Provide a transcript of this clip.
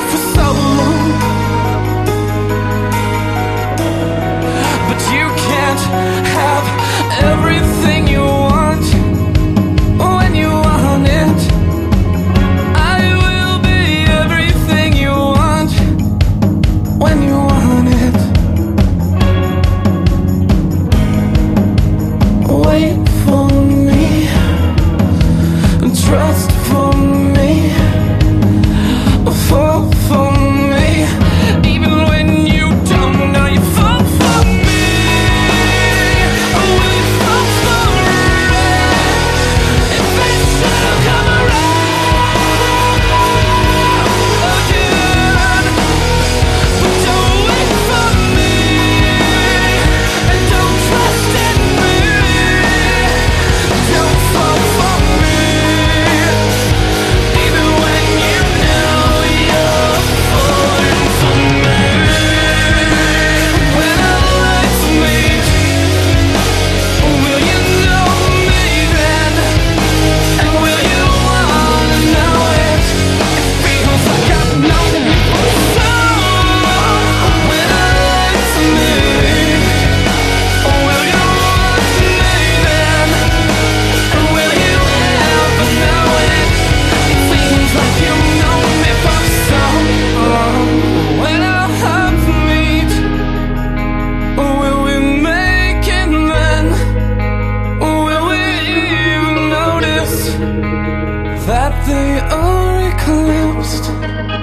for so long, but you can't have everything you want when you want it. I will be everything you want when you want it. Wait for me, trust for me, fall for me, even when you don't know you fall for me. Will you fall for it? If it should come around again, but don't wait for me, and don't trust in me. Don't fall for me, even when you know you're falling for me. When our lives meet, will you know me then? And will you wanna know it? It feels like I've known you for so long. When our lives meet, will you want me then? And will you ever know it? It feels like you've known me for so long. When our hearts meet, will we make it then? Will we even notice that they are eclipsed